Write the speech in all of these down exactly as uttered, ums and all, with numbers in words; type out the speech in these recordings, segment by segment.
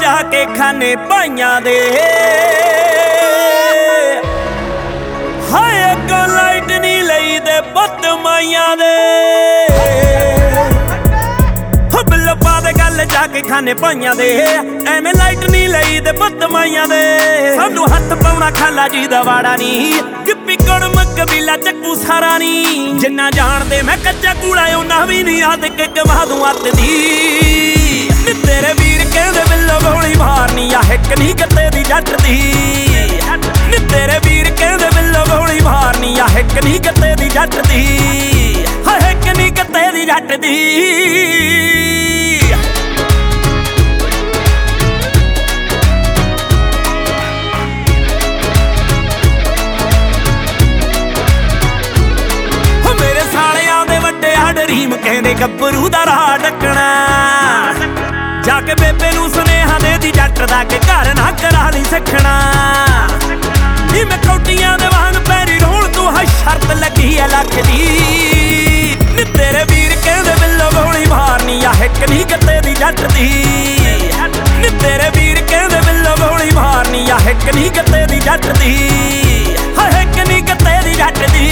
जाके खाने पाइयां दे हाय अगों लाइट नहीं लई दे पुत माइयां दे बिल्लो पा दे गल जाके खाने पाइयां दे एवें लाइट नहीं लई दे पुत माइयां दे सानू हथ पाउणा खाला जी दा वाड़ा नहीं गिप्पी कुड़म कबीला चक्कू सारा नहीं जिन्ना जान दे मैं कच्चा कूड़ा उन्ना भी नहीं आद के कमा दूं अत दी तेरे वीर कहंदे बिल्लो गोली मारनी आ हिक नहीं कत्ते दी जट दी तेरे वीर कहंदे बिल्लो गोली मारनी आ हिक नहीं कत्ते दी जट दी हाय हिक नहीं कत्ते दी जट दी मेरे सालियां दे वड्डे रीम कहंदे गब्बरू दा राह डकना जाके बेबे नू सुनेहा दे दी जट दा के घर ना करा नहीं सकना नी मैं कौटियां दे वांग पैरी रोल तू है शर्त लगी है लख दी नी तेरे वीर कहंदे बिल्लो गोली मारनी आ हिक नहीं कत्ते दी जट दी नी तेरे वीर कहंदे बिल्लो गोली मारनी आ हिक नहीं कत्ते दी जट दी हाय हिक नहीं कत्ते दी जट दी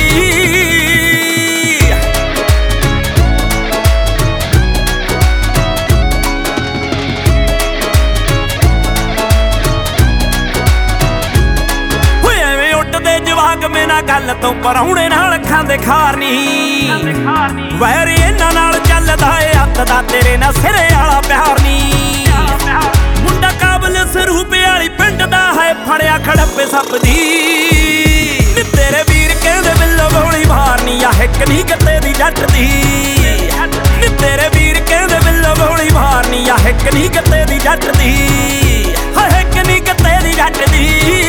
गल तो परौणे नाल खांदे खार नहीं वैर इन्हां नाल चलदा ए हत्थ दा तेरे नाल सिरे वाला प्यार नहीं मुंडा काबल सरूप वाली पिंड दा है फड़िया खड़प्पे सप दी तेरे वीर कहंदे बिल्लो गोली मारनी आ हिक नहीं कत्ते दी जट दी तेरे वीर कहंदे बिल्लो गोली मारनी आ हिक नहीं कत्ते दी जट दी हाय हिक नहीं कत्ते दी जट दी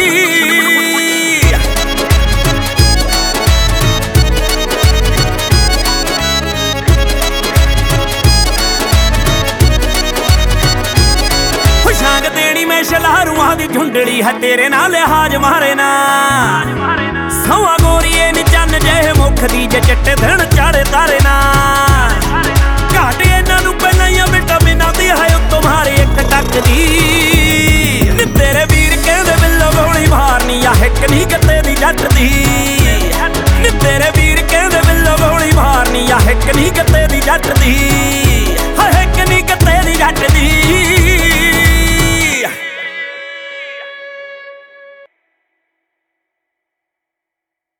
शलारूआं दी झुंडड़ी है तेरे नाल लिहाज मारे ना सौआ गोरीए नी चन्न जे मुख दी जे चिट्टे दिन चाड़े तारे ना घाटे इन्हां नूं पहलां ही बेटा बिना दी है तुम्हारी एक टक दी तेरे वीर कहंदे बिल्लो गोली मारनी आ हिक नहीं कत्ते दी जट दी